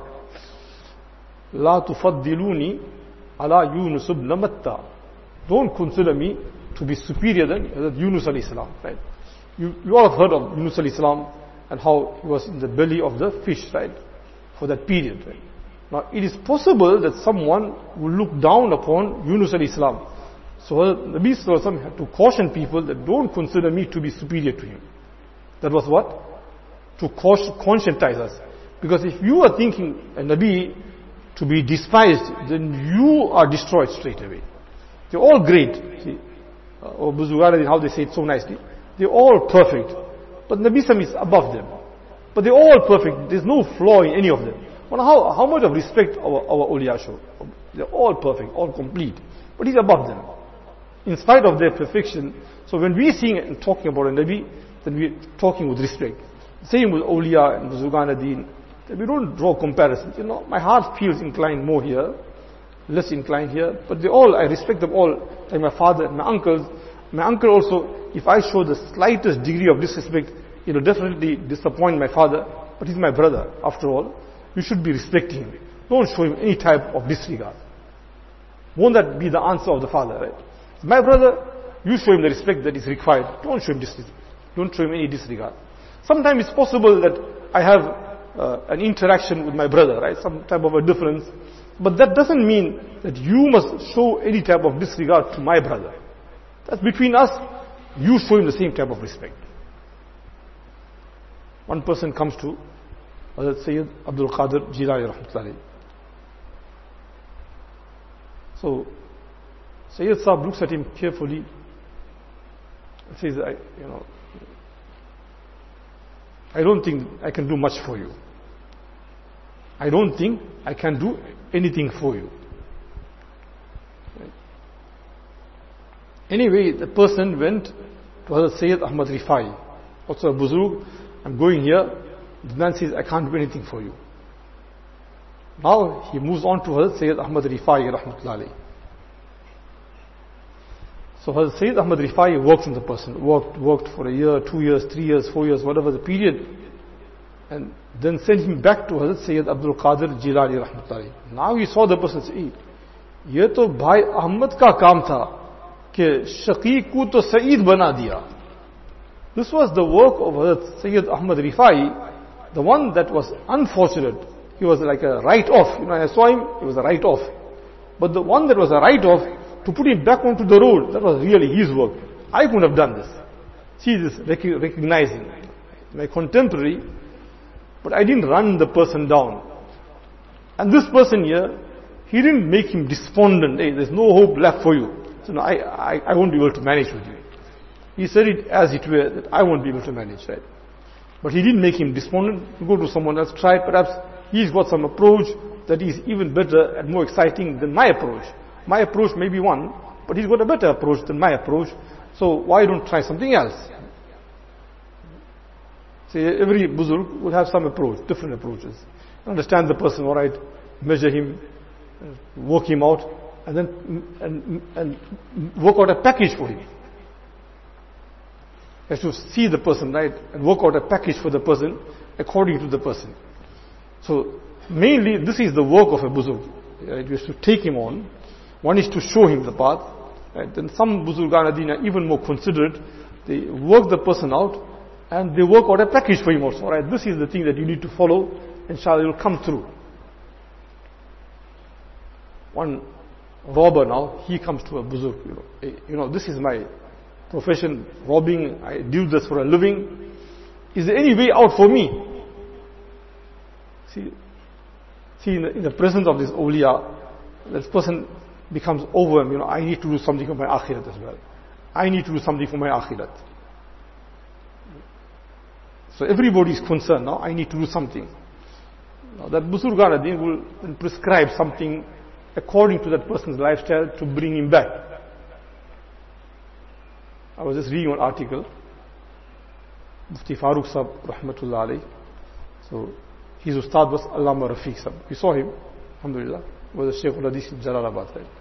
La tufaddiluni ala Yunus ibn Matta. Don't consider me to be superior than Yunus alayhi salam. Right? You all have heard of Yunus alayhi salam and how he was in the belly of the fish, right? For that period, right? Now, it is possible that someone will look down upon Yunus alayhi salam. So, Nabi Sallallahu Alaihi Wasallam had to caution people that don't consider me to be superior to him. That was what? To conscientize us. Because if you are thinking a Nabi to be despised, then you are destroyed straight away. They're all great. See, or Buzugara, how they say it so nicely. They're all perfect. But Nabi Sallallahu is above them. But they're all perfect. There's no flaw in any of them. Well, how much of respect our awliya show? They're all perfect, all complete. But he's above them. In spite of their perfection. So when we sing and talking about a Nabi, then we're talking with respect. Same with awliya and Buzugana Deen. We don't draw comparisons. My heart feels inclined more here, less inclined here. But they all, I respect them all. Like my father and my uncles. My uncle also, if I show the slightest degree of disrespect, it will definitely disappoint my father. But he's my brother, after all. You should be respecting him. Don't show him any type of disregard. Won't that be the answer of the father, right? My brother, you show him the respect that is required. Don't show him disrespect. Don't show him any disregard. Sometimes it's possible that I have an interaction with my brother, right? Some type of a difference. But that doesn't mean that you must show any type of disregard to my brother. That's between us. You show him the same type of respect. One person comes to Hazrat Sayyid Abdul Qadir Jilani Rahmatullahi. So Sayyid Sahib looks at him carefully and says, I don't think I can do much for you. I don't think I can do anything for you. Right? Anyway, the person went to Hazrat Sayyid Ahmad Rifai, also a Buzurg. I'm going here. The man says, I can't do anything for you. Now he moves on to Hazrat Sayyid Ahmad Rifai Rahmatullahi. So Hazrat Sayyid Ahmad Rifai worked on the person, worked for a year, 2 years, 3 years, 4 years, whatever the period. and then sent him back to Hazrat Sayyid Abdul Qadir Jilani rahmatullahi. Now he saw the person say, ये तो भाई अहमद का काम था कि शकीक को तो सईद बना दिया. This was the work of Hazrat Sayyid Ahmad Rifai, the one that was unfortunate. He was like a write-off. I saw him, he was a write-off. But the one that was a write-off, to put him back onto the road, that was really his work. I couldn't have done this. See this, recognizing my contemporary, but I didn't run the person down. And this person here, he didn't make him despondent. Hey, there's no hope left for you. So no, I won't be able to manage with you. He said it as it were, that I won't be able to manage, right? But he didn't make him despondent. Go to someone else, try. Perhaps he's got some approach that is even better and more exciting than my approach. My approach may be one, but he's got a better approach than my approach. So why don't try something else? See, every buzurg will have some approach, different approaches. Understand the person, all right, measure him, work him out, and then and work out a package for him. He has to see the person, right, and work out a package for the person according to the person. So mainly this is the work of a buzurg. Right? You have to take him on. One is to show him the path. Right? Then some buzurgan adin are even more considerate. They work the person out and they work out a package for him also. Right? This is the thing that you need to follow. Inshallah, you'll come through. One robber now, he comes to a buzurg. This is my profession, robbing. I do this for a living. Is there any way out for me? See, in the presence of this awliya, this person becomes overwhelmed. I need to do something for my akhirat as well. I need to do something for my akhirat. So everybody is concerned now. I need to do something. Now that Buzurgan Adin will then prescribe something according to that person's lifestyle to bring him back. I was just reading an article. Mufti Farooq Sahib, rahmatullah alayhi. So his ustad was Allama Rafiq Sahib. We saw him, alhamdulillah. He was a Shaykh al-Hadith in Jalalabad, right?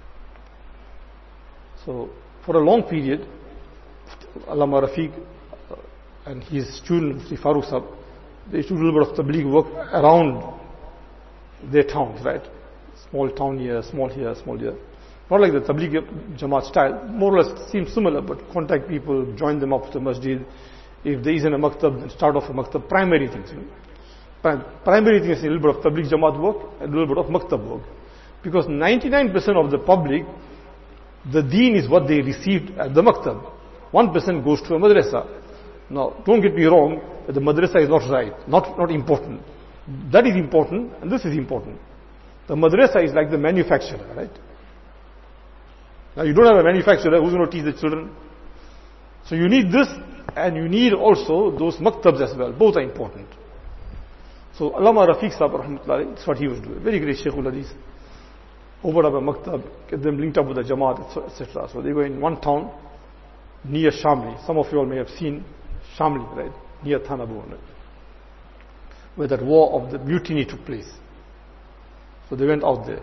So for a long period, Allama Rafiq and his student Mufti Farooq Sahib, they used to do a little bit of tabligh work around their towns, right? Small town here, small here, small here. Not like the tabligh Jamaat style, more or less seems similar, but contact people, join them up to the masjid. If there isn't a maktab, then start off a maktab, primary things. Primary thing is a little bit of tabligh Jamaat work and a little bit of maktab work. Because 99% of the public, the deen is what they received at the maktab. 1% goes to a madrasa. Now, don't get me wrong, the madrasa is not right, not important. That is important and this is important. The madrasa is like the manufacturer, right? Now you don't have a manufacturer, who's going to teach the children? So you need this and you need also those maktabs as well. Both are important. So Allama Rafiq Sahib, rahmatullahi, that's what he was doing. Very great Shaykh al-Hadith. Opened up a maktab, get them linked up with the Jamaat, etc. So they were in one town near Shamli. Some of you all may have seen Shamli, right? Near Thana Bhuvan, where that war of the mutiny took place. So they went out there.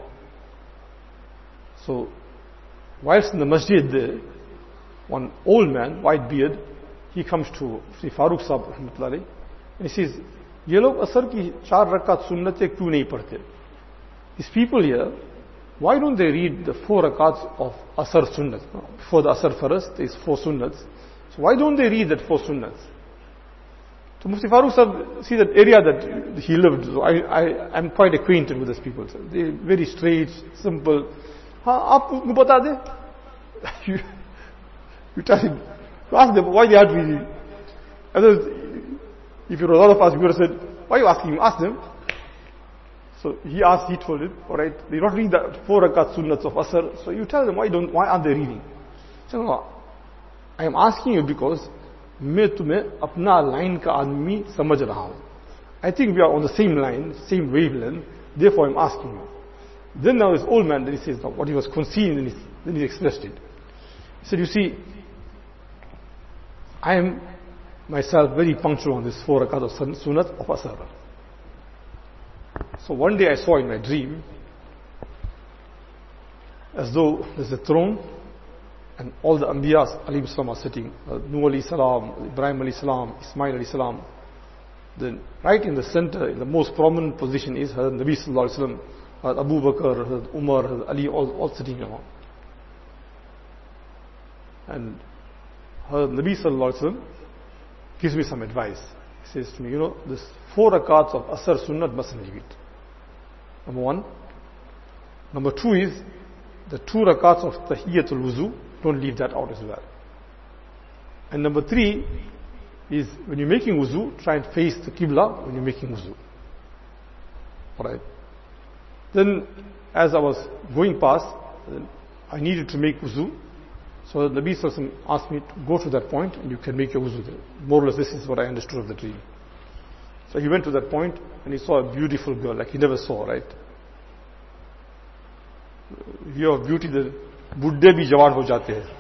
So whilst in the masjid there, one old man, white beard, he comes to Sri Farooq Sahib, rahmatullahi, and he says, ये लोग असर की 4 रकात सुन्नतें क्यों नहीं पढ़ते? These people here, why don't they read the 4 rakats of asar sunnat? Before the asar first, there is 4 sunnats. So why don't they read that 4 sunnats? So Mufti Farooq Sahib, see that area that he lived, so I'm quite acquainted with these people. So they're very straight, simple. आप उनको बता दे. You tell him, you ask them why they aren't reading. If you were a lot of us, we would have said, why are you asking him? Ask them. So he told him, alright, they don't read the 4 rakat sunnats of asr. So you tell them, why aren't they reading? So no, I am asking you because मैं तुम्हें अपना line का आदमी समझ रहा हूं. I think we are on the same line, same wavelength. Therefore, I'm asking you. Then now this old man, then he says, no, what he was concealing, then he expressed it. He said, you see, I am myself very punctual on this 4 rakat of sunnat of asr. So one day I saw in my dream, as though there's a throne and all the Anbiyas alayhi salam are sitting. Nuh alayhi salam, Ibrahim alayhi salam, Ismail alayhi salam. Then right in the center, in the most prominent position is Hazrat Nabi Sallallahu Alaihi Wasallam, Hazrat Abu Bakr, Hazrat Umar, Hazrat Ali, all sitting around. And Hazrat Nabi Sallallahu Alaihi Wasallam gives me some advice. He says to me, this 4 rakats of Asr Sunnat mustn't leave it. Number 1. Number 2 is the 2 rakats of Tahiyyatul Wuzu, don't leave that out as well. And number 3 is when you're making wuzu, try and face the Qibla when you're making wuzu. Alright. Then as I was going past, I needed to make wuzu. So the Nabi Sallallahu Alaihi Wasallam asked me to go to that point and you can make your wuzu there. More or less this is what I understood of the dream. So he went to that point and he saw a beautiful girl like he never saw, right? View of beauty, the Buddhe bhi jawan ho jate hai.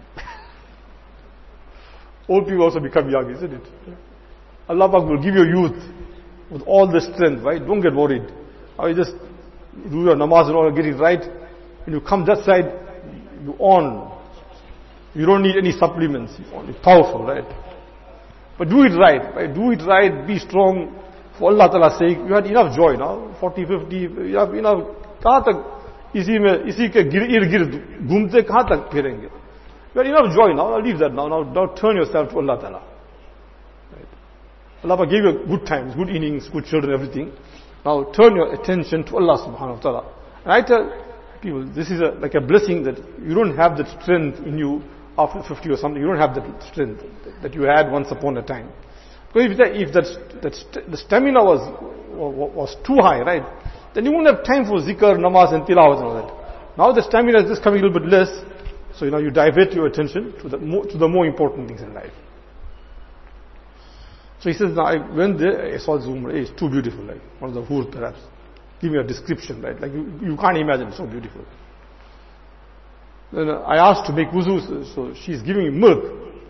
Old people also become young, isn't it? Allah Pak will give you youth with all the strength, right? Don't get worried. You just do your namaz and all, get it right. When you come that side, you on. You don't need any supplements. You're powerful, right? But do it right? Do it right, be strong. For Allah Ta'ala's sake, you had enough joy now. 40, 50, you have enough. कहाँ तक इसी के इर्द गिर्द घूमते कहाँ तक फिरेंगे? You have enough joy now. Leave that now. Now turn yourself to Allah Ta'ala. Right? Allah gave you good times, good innings, good children, everything. Now turn your attention to Allah Subhanahu wa Ta'ala. And I tell people, this is like a blessing that you don't have that strength in you after 50 or something. You don't have that strength that you had once upon a time. Because if the stamina was too high, right, then you wouldn't have time for zikr, namaz and tilawat and all that. Now the stamina is just coming a little bit less. So you divert your attention to the more important things in life. So he says, now I went there, I saw this woman, it's too beautiful, like one of the hur perhaps. Give me a description, right? Like you can't imagine, it's so beautiful. Then I asked to make wuzu, so she's giving me milk.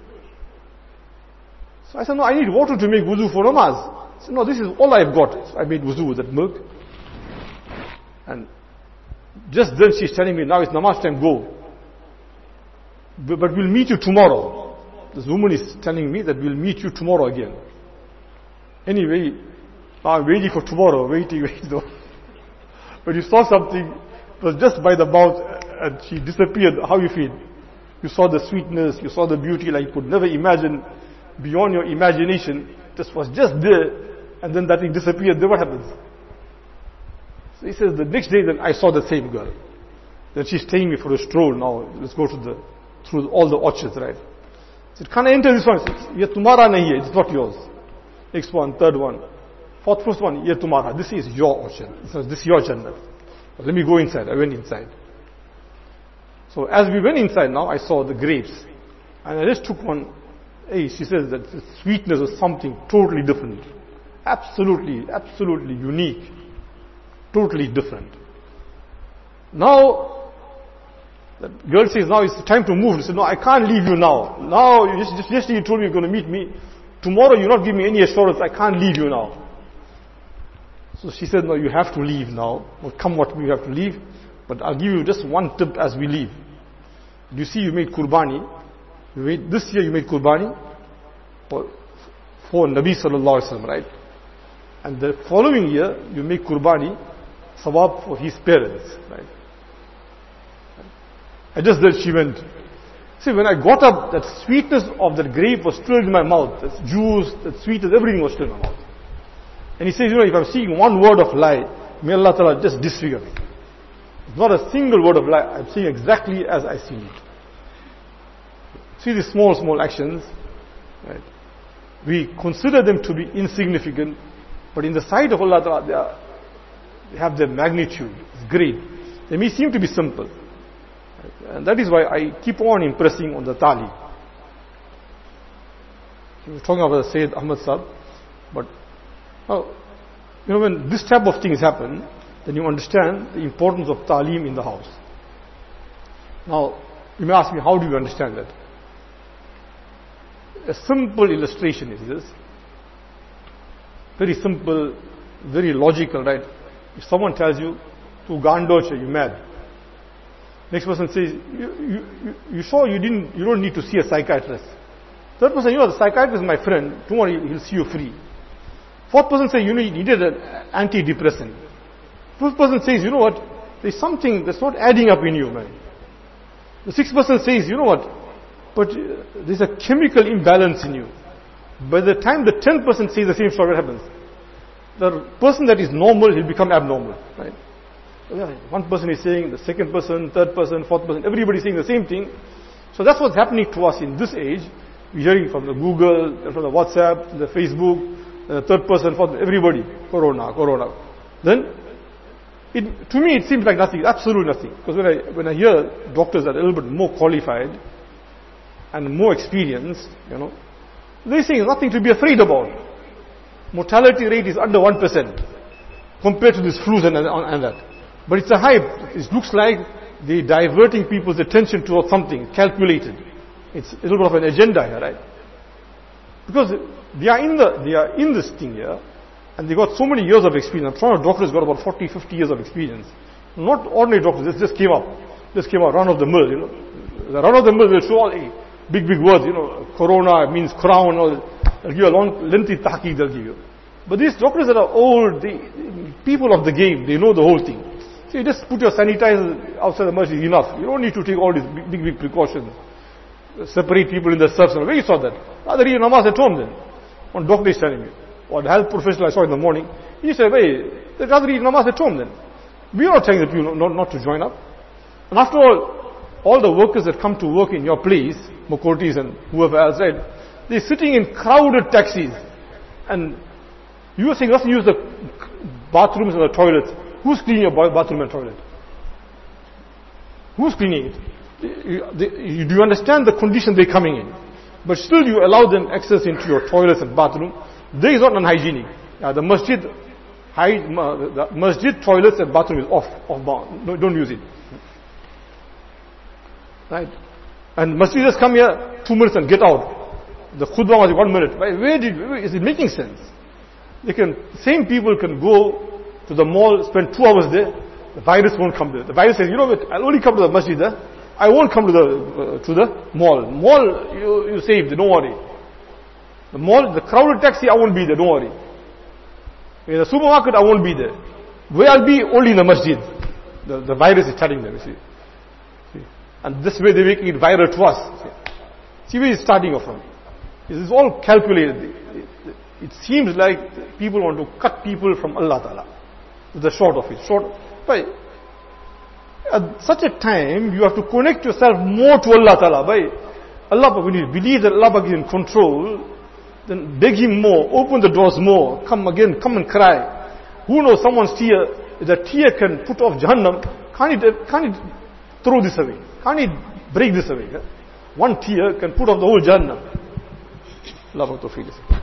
So I said, no, I need water to make wuzu for namaz. She said, no, this is all I've got. So I made wuzu with that milk. And just then she's telling me, now it's namaz time, go. But we'll meet you tomorrow. This woman is telling me that we'll meet you tomorrow again. Anyway, I'm waiting for tomorrow, waiting. But you saw something, it was just by the mouth and she disappeared. How you feel? You saw the sweetness, you saw the beauty like you could never imagine, beyond your imagination. This was just there and then that thing disappeared. Then what happens? So he says the next day then I saw the same girl. Then she's taking me for a stroll now. Let's go through all the orchards, right? So can I enter this one? Ye tumhara nahi hai, it's not yours. Next one, third one, fourth, first one, ye tumhara. This is your orchard. This is your Jannah. Let me go inside. I went inside. So as we went inside now, I saw the grapes. And I just took one. Hey, she says that the sweetness was something totally different. Absolutely unique. Totally different. Now, the girl says, now it's time to move. She said, no, I can't leave you now. Now, yesterday you told me you're going to meet me. Tomorrow you're not giving me any assurance. I can't leave you now. So she said, no, you have to leave now. Well, come what may, you have to leave. But I'll give you just one tip as we leave. You see, you made Qurbani. This year you made Qurbani for Nabi Sallallahu Alaihi Wasallam, right? And the following year you make Qurbani, Sawab for his parents, right? I just then she went. See, when I got up, that sweetness of that grape was still in my mouth. That juice, that sweetness, everything was still in my mouth. And he says, if I'm seeing one word of lie, may Allah Ta'ala just disfigure me. It's not a single word of lie. I'm seeing exactly as I see it. See these small actions, right? We consider them to be insignificant, but in the sight of Allah Ta'ala, they have their magnitude. It's great. They may seem to be simple. And that is why I keep on impressing on the tali. We were talking about Sayyid Ahmad Sahib, but when this type of things happen, then you understand the importance of talim in the house. Now, you may ask me, how do you understand that? A simple illustration is this. Very simple, very logical, right? If someone tells you, "Tu gandoche, you mad." Next person says, "You sure you don't need to see a psychiatrist?" Third person, the psychiatrist is my friend. Tomorrow he'll see you free. Fourth person says, you needed an antidepressant. Fifth person says, you know what, there's something that's not adding up in you, man. The sixth person says, you know what, but there's a chemical imbalance in you. By the time the 10th person says the same story, what happens? The person that is normal, he'll become abnormal, right? One person is saying, the second person, third person, fourth person, everybody saying the same thing. So that's what's happening to us in this age. We're hearing from the Google, from the WhatsApp, the Facebook, the third person, fourth, everybody, corona. Then, to me it seems like nothing, absolutely nothing. Because when I hear doctors that are a little bit more qualified and more experienced, they're saying nothing to be afraid about. Mortality rate is under 1% compared to these flus and that. But it's a hype. It looks like they're diverting people's attention towards something calculated. It's a little bit of an agenda here, right? Because they are in this thing here, and they got so many years of experience. I'm sure a doctor's got about 40, 50 years of experience. Not ordinary doctors. This just came out, run of the mill. The run of the mill will show all big words. Corona means crown. They'll give you a long, lengthy tahqiq. They'll give you. But these doctors that are old, people of the game, they know the whole thing. So you just put your sanitizer outside the masjid, enough. You don't need to take all these big precautions. Separate people in the surf. Where you saw that? Rather read namaz at home then. One doctor is telling me. Or the health professional I saw in the morning. He said, rather read namaz at home then. We are not telling the people not to join up. And after all the workers that come to work in your place, Mokotis and whoever else, right, they're sitting in crowded taxis. And you are saying, let's use the bathrooms and the toilets. Who's cleaning your bathroom and toilet? Who's cleaning it? Do you understand the condition they're coming in? But still you allow them access into your toilets and bathroom. There is not unhygienic. The masjid toilets and bathroom is off bound. No, don't use it. Right? And masjids come here 2 minutes and get out. The khutbah was 1 minute. Where is it making sense? Same people can go to the mall, spend 2 hours there. The virus won't come there. The virus says, I'll only come to the masjid there. I won't come to the mall. Mall, you saved, don't worry. The mall, the crowded taxi, I won't be there, don't worry. In the supermarket, I won't be there. Where I'll be, only in the masjid. The virus is telling them, you see. And this way they're making it viral to us. See where it's starting off from. This is all calculated. It seems like people want to cut people from Allah Ta'ala. The short of it. But at such a time, you have to connect yourself more to Allah Ta'ala. When you believe that Allah is in control, then beg Him more, open the doors more, come and cry. Who knows, someone's tear, the tear can put off Jahannam. Can't it throw this away? Can't it break this away? One tear can put off the whole Jahannam. Allah Ta'ala.